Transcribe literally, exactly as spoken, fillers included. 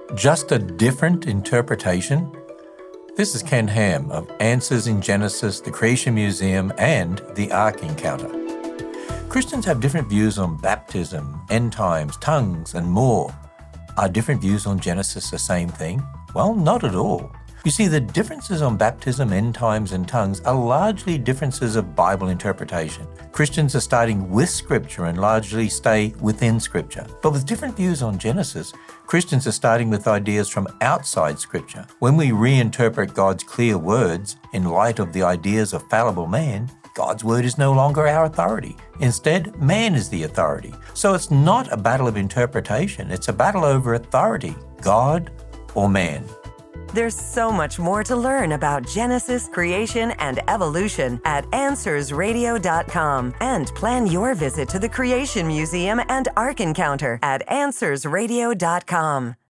Just a different interpretation? This is Ken Ham of Answers in Genesis, the Creation Museum, and the Ark Encounter. Christians have different views on baptism, end times, tongues, and more. Are different views on Genesis the same thing? Well, not at all. You see, the differences on baptism, end times, and tongues are largely differences of Bible interpretation. Christians are starting with Scripture and largely stay within Scripture. But with different views on Genesis, Christians are starting with ideas from outside Scripture. When we reinterpret God's clear words in light of the ideas of fallible man, God's word is no longer our authority. Instead, man is the authority. So it's not a battle of interpretation. It's a battle over authority, God or man. There's so much more to learn about Genesis, creation, and evolution at answers radio dot com. And plan your visit to the Creation Museum and Ark Encounter at answers radio dot com.